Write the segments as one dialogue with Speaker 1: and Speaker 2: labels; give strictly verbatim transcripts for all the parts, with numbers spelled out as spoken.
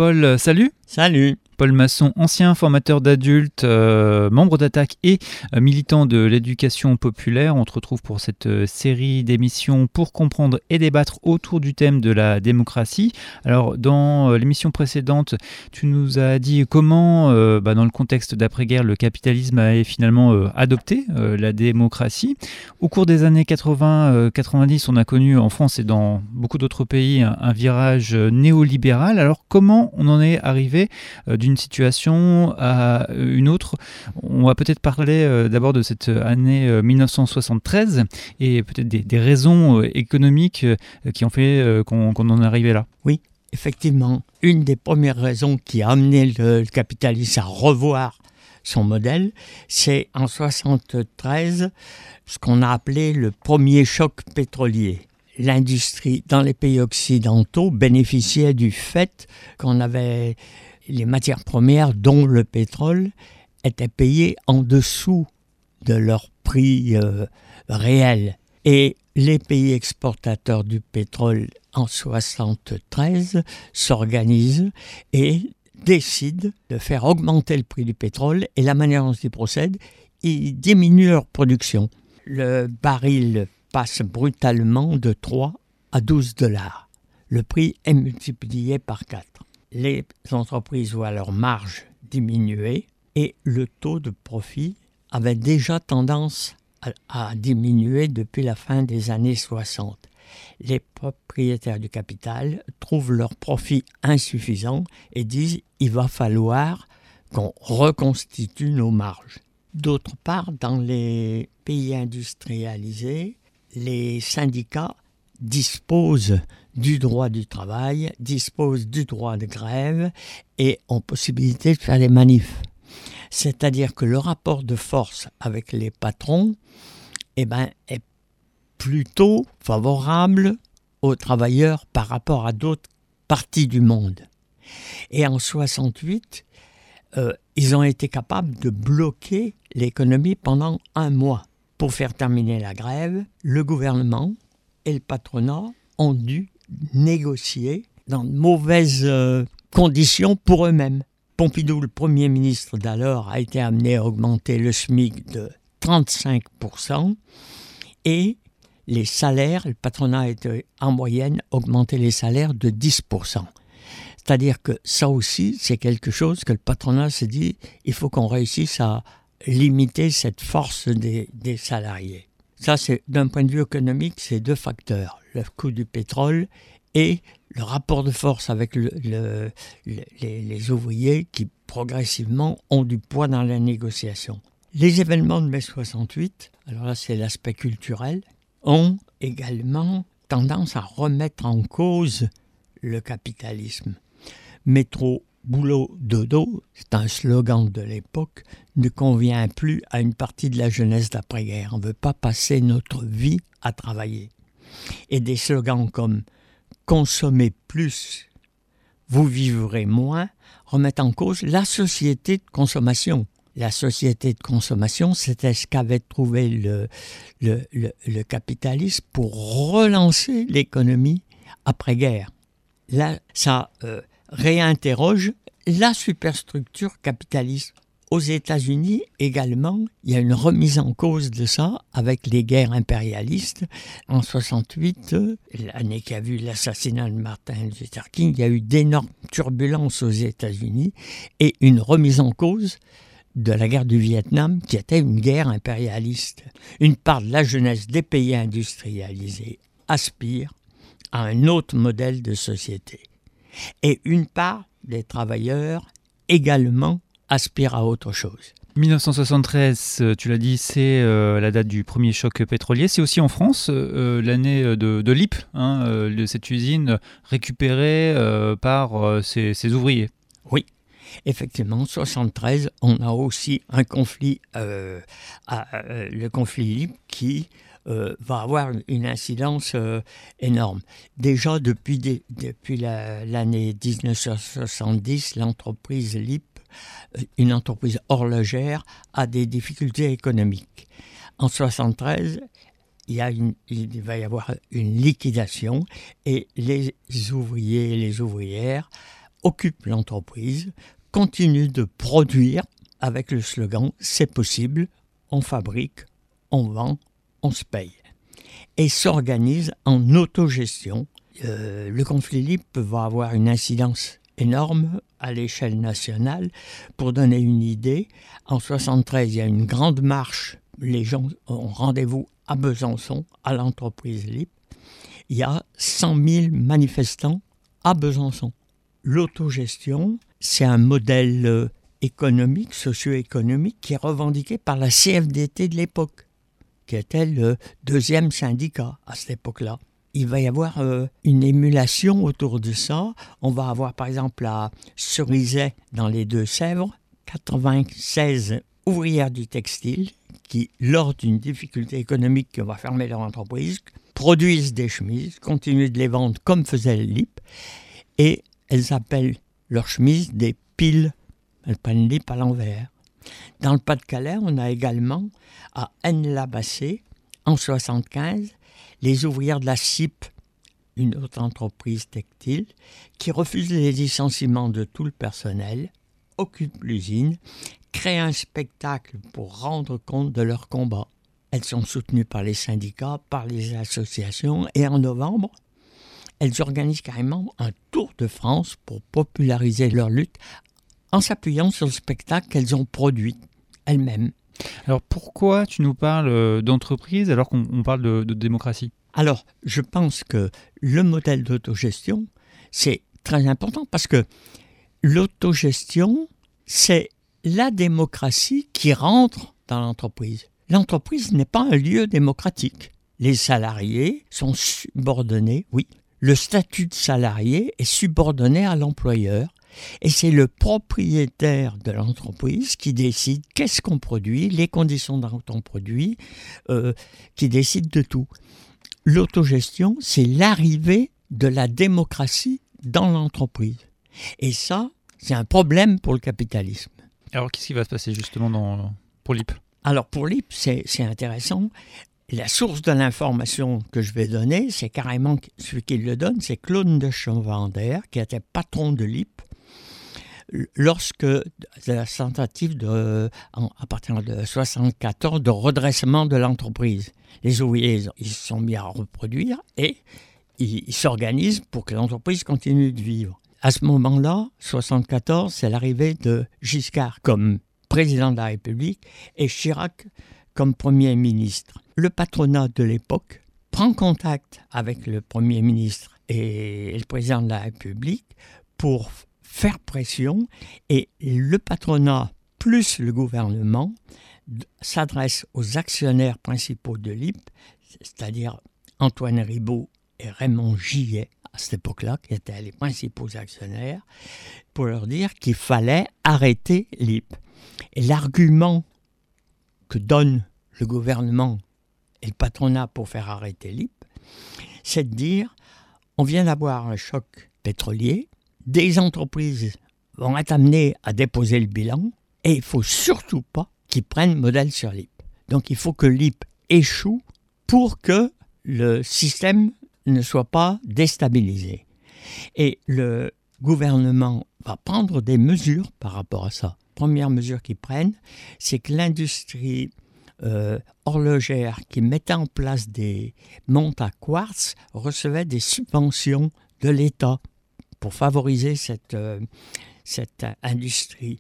Speaker 1: Paul, salut.
Speaker 2: Salut.
Speaker 1: Paul Masson, ancien formateur d'adultes, euh, membre d'Attaque et euh, militant de l'éducation populaire. On te retrouve pour cette euh, série d'émissions pour comprendre et débattre autour du thème de la démocratie. Alors, dans euh, l'émission précédente, tu nous as dit comment, euh, bah, dans le contexte d'après-guerre, le capitalisme a finalement euh, adopté euh, la démocratie. Au cours des années quatre-vingts quatre-vingt-dix, on a connu en France et dans beaucoup d'autres pays un, un virage néolibéral. Alors, comment on en est arrivé euh, d'une situation à une autre? On va peut-être parler euh, d'abord de cette année euh, dix-neuf cent soixante-treize et peut-être des, des raisons euh, économiques euh, qui ont fait euh, qu'on, qu'on en est arrivé là.
Speaker 2: Oui, effectivement, une des premières raisons qui a amené le, le capitalisme à revoir son modèle, c'est en soixante-treize ce qu'on a appelé le premier choc pétrolier. L'industrie dans les pays occidentaux bénéficiait du fait qu'on avait les matières premières, dont le pétrole, étaient payées en dessous de leur prix euh, réel. Et les pays exportateurs du pétrole en soixante-treize s'organisent et décident de faire augmenter le prix du pétrole. Et la manière dont ils procèdent, ils diminuent leur production. Le baril passe brutalement de trois à douze dollars. Le prix est multiplié par quatre. Les entreprises voient leur marge diminuer et le taux de profit avait déjà tendance à, à diminuer depuis la fin des années soixante. Les propriétaires du capital trouvent leur profit insuffisant et disent « il va falloir qu'on reconstitue nos marges ». D'autre part, dans les pays industrialisés, les syndicats disposent du droit du travail, disposent du droit de grève et ont possibilité de faire des manifs. C'est-à-dire que le rapport de force avec les patrons eh ben, est plutôt favorable aux travailleurs par rapport à d'autres parties du monde. Et en soixante-huit, euh, ils ont été capables de bloquer l'économie pendant un mois. Pour faire terminer la grève, le gouvernement et le patronat ont dû négocier dans de mauvaises euh, conditions pour eux-mêmes. Pompidou, le Premier ministre d'alors, a été amené à augmenter le SMIC de trente-cinq pour cent et les salaires, le patronat a été en moyenne augmenté les salaires de dix pour cent. C'est-à-dire que ça aussi, c'est quelque chose que le patronat s'est dit, il faut qu'on réussisse à limiter cette force des, des salariés. Ça, c'est, d'un point de vue économique, c'est deux facteurs. Le coût du pétrole et le rapport de force avec le, le, le, les, les ouvriers qui, progressivement, ont du poids dans la négociation. Les événements de mai soixante-huit, alors là, c'est l'aspect culturel, ont également tendance à remettre en cause le capitalisme. Métro, boulot, dodo, c'est un slogan de l'époque, ne convient plus à une partie de la jeunesse d'après-guerre. On ne veut pas passer notre vie à travailler. Et des slogans comme « consommez plus, vous vivrez moins » remettent en cause la société de consommation. La société de consommation, c'était ce qu'avait trouvé le, le, le, le capitalisme pour relancer l'économie après-guerre. Là, ça euh, réinterroge la superstructure capitaliste. Aux États-Unis également, il y a une remise en cause de ça avec les guerres impérialistes. En soixante-huit, l'année qui a vu l'assassinat de Martin Luther King, il y a eu d'énormes turbulences aux États-Unis et une remise en cause de la guerre du Vietnam qui était une guerre impérialiste. Une part de la jeunesse des pays industrialisés aspire à un autre modèle de société. Et une part des travailleurs également aspire à autre chose.
Speaker 1: dix-neuf cent soixante-treize, tu l'as dit, c'est euh, la date du premier choc pétrolier. C'est aussi en France euh, l'année de, de l'I P, hein, euh, de cette usine récupérée euh, par euh, ses, ses ouvriers.
Speaker 2: Oui, effectivement, en soixante-treize, on a aussi un conflit, euh, à, euh, le conflit libre qui euh, va avoir une incidence euh, énorme. Déjà, depuis, des, depuis la, l'année dix-neuf cent soixante-dix, l'entreprise L I P, une entreprise horlogère, a des difficultés économiques. En soixante-treize, il, y a une, il va y avoir une liquidation et les ouvriers et les ouvrières occupe l'entreprise, continue de produire avec le slogan « C'est possible, on fabrique, on vend, on se paye » et s'organise en autogestion. Euh, le conflit libre va avoir une incidence énorme à l'échelle nationale. Pour donner une idée, en soixante-treize, il y a une grande marche. Les gens ont rendez-vous à Besançon, à l'entreprise L I P. Il y a cent mille manifestants à Besançon. L'autogestion, c'est un modèle euh, économique, socio-économique, qui est revendiqué par la C F D T de l'époque, qui était le deuxième syndicat à cette époque-là. Il va y avoir euh, une émulation autour de ça. On va avoir par exemple à Cerizay, dans les Deux-Sèvres, quatre-vingt-seize ouvrières du textile qui, lors d'une difficulté économique qui va fermer leur entreprise, produisent des chemises, continuent de les vendre comme faisait le L I P, et elles appellent leurs chemises des piles. Elles prennent L I P à l'envers. Dans le Pas-de-Calais, on a également, à Aisne-la-Bassée, en soixante-quinze, les ouvrières de la C I P, une autre entreprise textile, qui refusent les licenciements de tout le personnel, occupent l'usine, créent un spectacle pour rendre compte de leur combat. Elles sont soutenues par les syndicats, par les associations, et en novembre, elles organisent carrément un tour de France pour populariser leur lutte en s'appuyant sur le spectacle qu'elles ont produit elles-mêmes.
Speaker 1: Alors pourquoi tu nous parles d'entreprise alors qu'on on parle de, de démocratie ?
Speaker 2: Alors, je pense que le modèle d'autogestion, c'est très important parce que l'autogestion, c'est la démocratie qui rentre dans l'entreprise. L'entreprise n'est pas un lieu démocratique. Les salariés sont subordonnés, oui. Le statut de salarié est subordonné à l'employeur. Et c'est le propriétaire de l'entreprise qui décide qu'est-ce qu'on produit, les conditions dont on produit, euh, qui décide de tout. L'autogestion, c'est l'arrivée de la démocratie dans l'entreprise. Et ça, c'est un problème pour le capitalisme.
Speaker 1: Alors, qu'est-ce qui va se passer justement dans, pour L I P ?
Speaker 2: Alors, pour L I P, c'est, c'est intéressant. La source de l'information que je vais donner, c'est carrément celui qui le donne, c'est Claude de Chavander, qui était patron de L I P. Lorsque la tentative de, à partir de soixante-quatorze de redressement de l'entreprise, les ouvriers ils se sont mis à reproduire et ils, ils s'organisent pour que l'entreprise continue de vivre. À ce moment-là, soixante-quatorze, c'est l'arrivée de Giscard comme président de la République et Chirac comme Premier ministre. Le patronat de l'époque prend contact avec le Premier ministre et le président de la République pour faire pression, et le patronat plus le gouvernement s'adresse aux actionnaires principaux de L I P, c'est-à-dire Antoine Ribaud et Raymond Gillet, à cette époque-là, qui étaient les principaux actionnaires, pour leur dire qu'il fallait arrêter L I P. Et l'argument que donne le gouvernement et le patronat pour faire arrêter L I P, c'est de dire, on vient d'avoir un choc pétrolier, des entreprises vont être amenées à déposer le bilan et il ne faut surtout pas qu'ils prennent modèle sur L I P. Donc il faut que L I P échoue pour que le système ne soit pas déstabilisé. Et le gouvernement va prendre des mesures par rapport à ça. Première mesure qu'ils prennent, c'est que l'industrie euh, horlogère qui mettait en place des montres à quartz recevait des subventions de l'État pour favoriser cette, euh, cette industrie.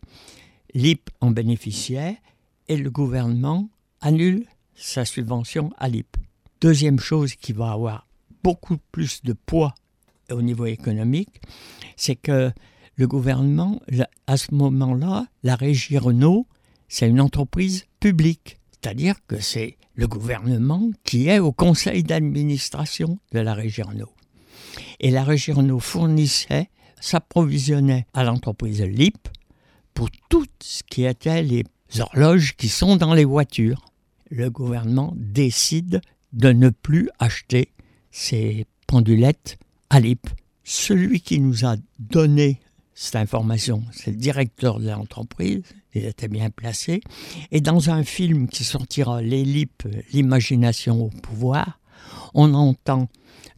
Speaker 2: L I P en bénéficiait et le gouvernement annule sa subvention à L I P. Deuxième chose qui va avoir beaucoup plus de poids au niveau économique, c'est que le gouvernement, à ce moment-là, la Régie Renault, c'est une entreprise publique. C'est-à-dire que c'est le gouvernement qui est au conseil d'administration de la Régie Renault. Et la Régie Renault fournissait, s'approvisionnait à l'entreprise L I P pour tout ce qui était les horloges qui sont dans les voitures. Le gouvernement décide de ne plus acheter ces pendulettes à L I P. Celui qui nous a donné cette information, c'est le directeur de l'entreprise, il était bien placé. Et dans un film qui sortira, Les L I P, l'imagination au pouvoir, on entend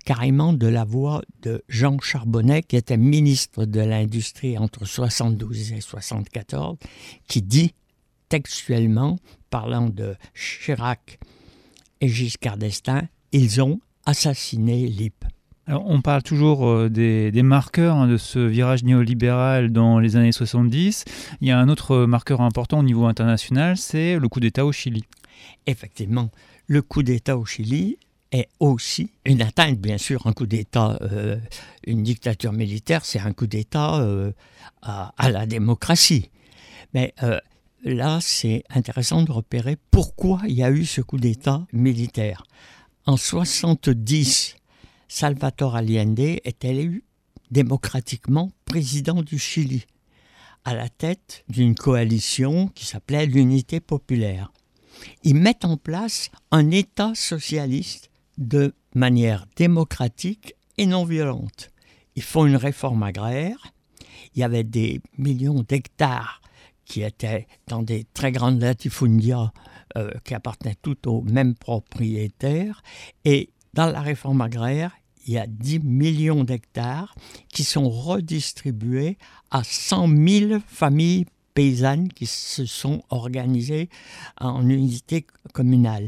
Speaker 2: carrément de la voix de Jean Charbonnet, qui était ministre de l'Industrie entre soixante-douze et soixante-quatorze, qui dit textuellement, parlant de Chirac et Giscard d'Estaing, ils ont assassiné Lippe.
Speaker 1: Alors, on parle toujours euh, des, des marqueurs hein, de ce virage néolibéral dans les années soixante-dix. Il y a un autre marqueur important au niveau international, c'est le coup d'État au Chili.
Speaker 2: Effectivement, le coup d'État au Chili est aussi une atteinte, bien sûr. Un coup d'État, euh, une dictature militaire, c'est un coup d'État euh, à, à la démocratie. Mais euh, là, c'est intéressant de repérer pourquoi il y a eu ce coup d'État militaire. En soixante-dix, Salvador Allende est élu démocratiquement président du Chili, à la tête d'une coalition qui s'appelait l'Unité populaire. Ils mettent en place un État socialiste de manière démocratique et non violente. Ils font une réforme agraire. Il y avait des millions d'hectares qui étaient dans des très grandes latifundias euh, qui appartenaient toutes aux mêmes propriétaires. Et dans la réforme agraire, il y a dix millions d'hectares qui sont redistribués à cent mille familles paysannes qui se sont organisées en unités communales.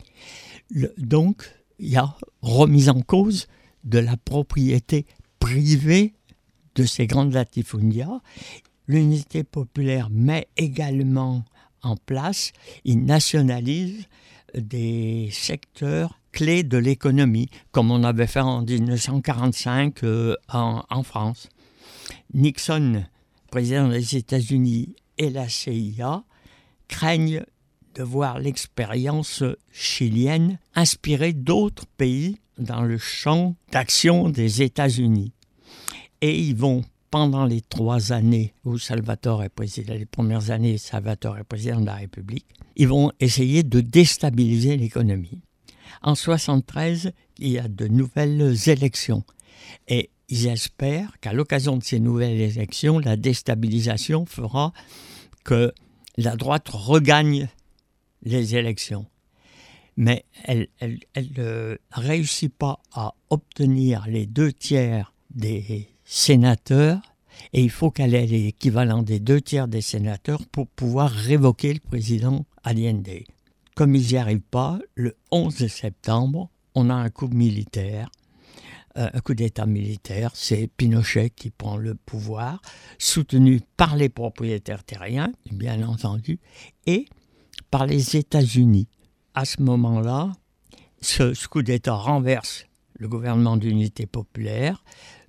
Speaker 2: Le, donc, il y a remise en cause de la propriété privée de ces grandes latifundias. L'unité populaire met également en place, il nationalise des secteurs clés de l'économie, comme on avait fait en dix-neuf cent quarante-cinq euh, en, en France. Nixon, président des États-Unis, et la C I A craignent de voir l'expérience chilienne inspirer d'autres pays dans le champ d'action des États-Unis. Et ils vont, pendant les trois années où Salvador est président, les premières années où Salvador est président de la République, ils vont essayer de déstabiliser l'économie. En soixante-treize, il y a de nouvelles élections. Et ils espèrent qu'à l'occasion de ces nouvelles élections, la déstabilisation fera que la droite regagne les élections. Mais elle ne euh, réussit pas à obtenir les deux tiers des sénateurs, et il faut qu'elle ait l'équivalent des deux tiers des sénateurs pour pouvoir révoquer le président Allende. Comme ils n'y arrivent pas, le onze septembre, on a un coup militaire, euh, un coup d'État militaire, c'est Pinochet qui prend le pouvoir, soutenu par les propriétaires terriens, bien entendu, et par les États-Unis. À ce moment-là, ce, ce coup d'État renverse le gouvernement d'unité populaire.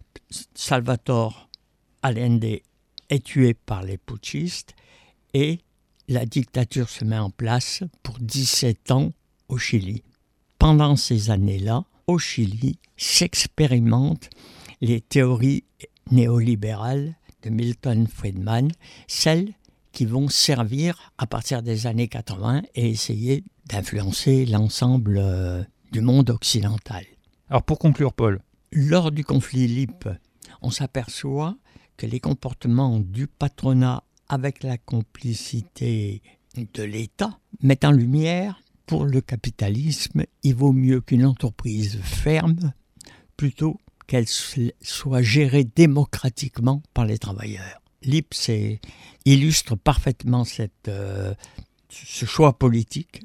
Speaker 2: Salvador Allende est tué par les putschistes et la dictature se met en place pour dix-sept ans au Chili. Pendant ces années-là, au Chili, s'expérimentent les théories néolibérales de Milton Friedman, celles qui vont servir à partir des années quatre-vingts et essayer d'influencer l'ensemble euh, du monde occidental.
Speaker 1: Alors pour conclure, Paul.
Speaker 2: Lors du conflit Lippe, on s'aperçoit que les comportements du patronat avec la complicité de l'État mettent en lumière, pour le capitalisme, il vaut mieux qu'une entreprise ferme plutôt qu'elle soit gérée démocratiquement par les travailleurs. Lippe illustre parfaitement cette, euh, ce choix politique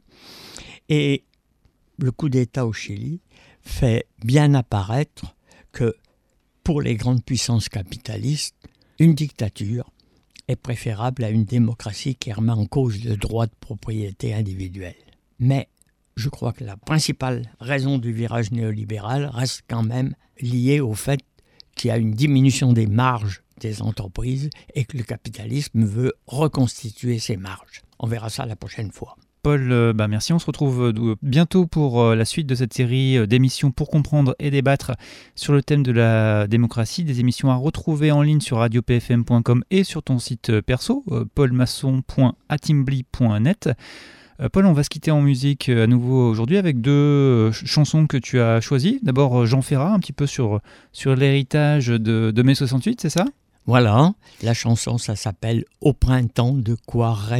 Speaker 2: et le coup d'État au Chili fait bien apparaître que pour les grandes puissances capitalistes, une dictature est préférable à une démocratie qui remet en cause le droit de propriété individuelle. Mais je crois que la principale raison du virage néolibéral reste quand même liée au fait qu'il y a une diminution des marges des entreprises et que le capitalisme veut reconstituer ses marges. On verra ça la prochaine fois.
Speaker 1: Paul, euh, bah merci. On se retrouve euh, bientôt pour euh, la suite de cette série euh, d'émissions pour comprendre et débattre sur le thème de la démocratie. Des émissions à retrouver en ligne sur radio p f m point com et sur ton site euh, perso, euh, paul masson point atimbly point net. Euh, Paul, on va se quitter en musique euh, à nouveau aujourd'hui avec deux euh, chansons que tu as choisies. D'abord, euh, Jean Ferrat, un petit peu sur, sur l'héritage de, de mai soixante-huit, c'est ça ?
Speaker 2: Voilà, la chanson, ça s'appelle « Au printemps, de quoi rêvais-tu » ?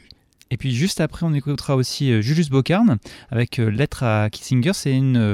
Speaker 1: Et puis juste après, on écoutera aussi Julius Bocarn avec Lettre à Kissinger. C'est une,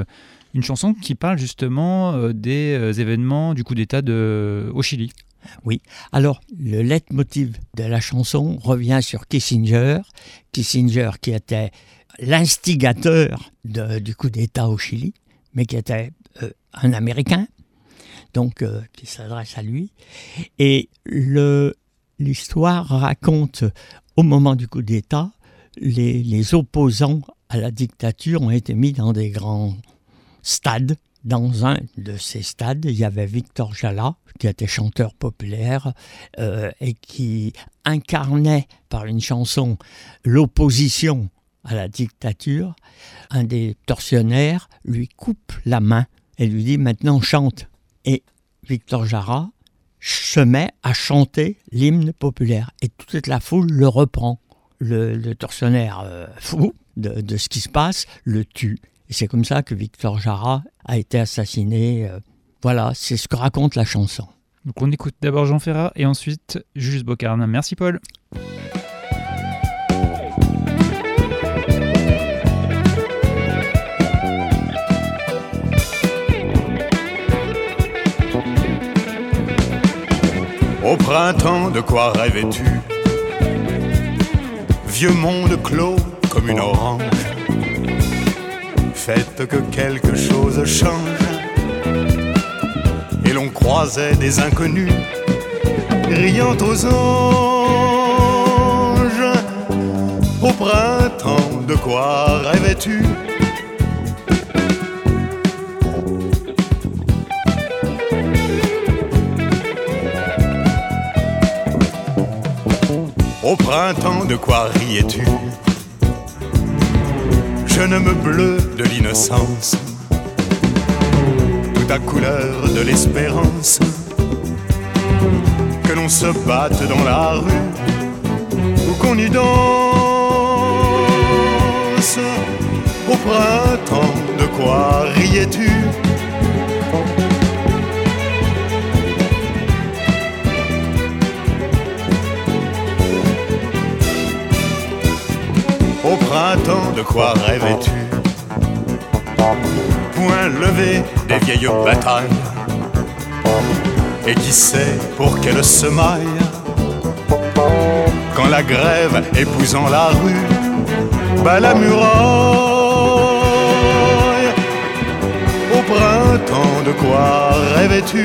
Speaker 1: Une chanson qui parle justement euh, des euh, événements du coup d'État de, au Chili.
Speaker 2: Oui, alors le leitmotiv de la chanson revient sur Kissinger, Kissinger qui était l'instigateur de, du coup d'État au Chili, mais qui était euh, un Américain, donc euh, qui s'adresse à lui. Et le, l'histoire raconte, au moment du coup d'État, les, les opposants à la dictature ont été mis dans des grands stades. Dans un de ces stades, il y avait Victor Jara, qui était chanteur populaire euh, et qui incarnait par une chanson l'opposition à la dictature. Un des tortionnaires lui coupe la main et lui dit « Maintenant chante ». Et Victor Jara se met à chanter l'hymne populaire et toute la foule le reprend. Le, le tortionnaire euh, fou de, de ce qui se passe le tue. Et c'est comme ça que Victor Jara a été assassiné. Euh, voilà, c'est ce que raconte la chanson.
Speaker 1: Donc on écoute d'abord Jean Ferrat et ensuite Julius Bocarn. Merci Paul.
Speaker 3: Au printemps, de quoi rêvais-tu? Vieux monde clos comme une orange. Faites que quelque chose change. Et l'on croisait des inconnus riant aux anges. Au printemps, de quoi rêvais-tu? Au printemps, de quoi riais-tu? Jeune homme bleu de l'innocence, toute à couleur de l'espérance, que l'on se batte dans la rue ou qu'on y danse. Au printemps, de quoi riais-tu? Au printemps, de quoi rêvais-tu? Point levé des vieilles batailles. Et qui sait pour quelle semaille? Quand la grève épousant la rue bat la muraille. Au printemps, de quoi rêvais-tu?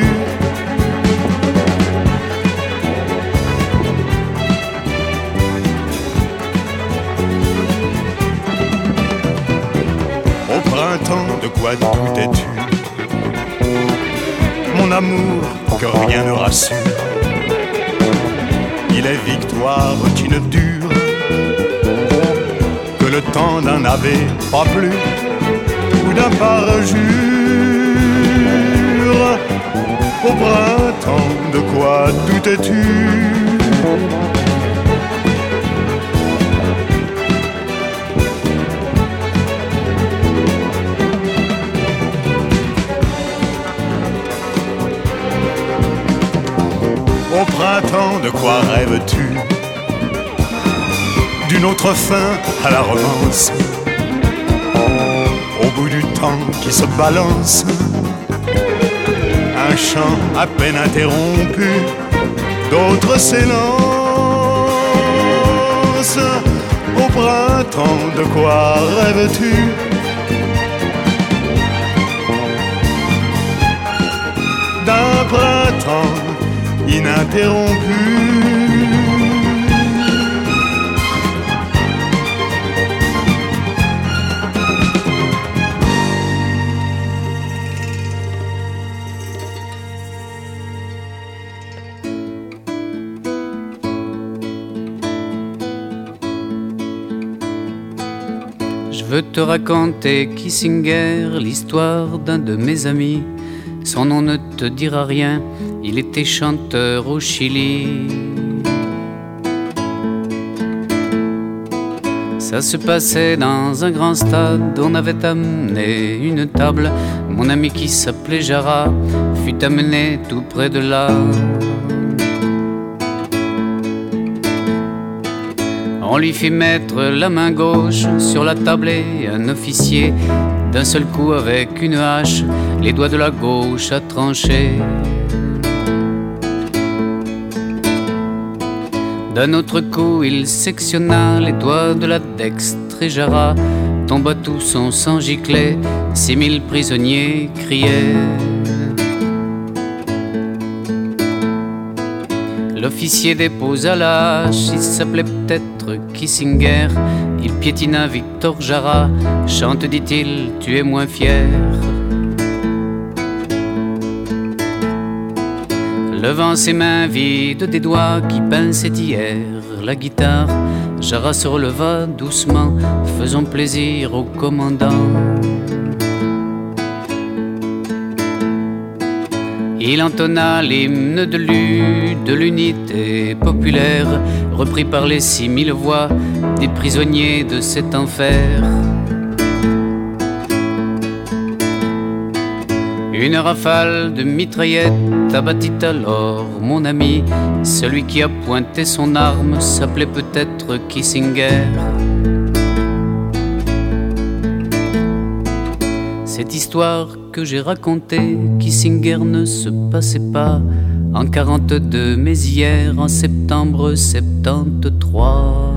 Speaker 3: Au printemps, de quoi doutais-tu? Mon amour, que rien ne rassure. Il est victoire qui ne dure que le temps d'un ave pas plus ou d'un parjure. Au printemps, de quoi doutais-tu? Au printemps, de quoi rêves-tu? D'une autre fin à la romance, au bout du temps qui se balance, un chant à peine interrompu, d'autres s'élancent. Au printemps, de quoi rêves-tu? D'un printemps ininterrompu.
Speaker 4: Je veux te raconter, Kissinger, l'histoire d'un de mes amis. Son nom ne te dira rien, il était chanteur au Chili. Ça se passait dans un grand stade, on avait amené une table. Mon ami qui s'appelait Jara fut amené tout près de là. On lui fit mettre la main gauche sur la table et un officier d'un seul coup avec une hache, les doigts de la gauche à trancher. D'un autre coup, il sectionna les doigts de la dextre et jarra, tomba tout son sang giclé, six mille prisonniers criaient. L'officier déposa la hache, il s'appelait peut-être Kissinger, il piétina Victor Jara, chante, dit-il, tu es moins fier. Levant ses mains vides des doigts qui pinçaient hier la guitare, Jara se releva doucement, faisant plaisir au commandant. Il entonna l'hymne de l'U, de l'unité populaire, repris par les six mille voix des prisonniers de cet enfer. Une rafale de mitraillettes abattit alors mon ami. Celui qui a pointé son arme s'appelait peut-être Kissinger. Cette histoire que j'ai racontée, Kissinger ne se passait pas en quarante-deux, mais hier en septembre soixante-treize.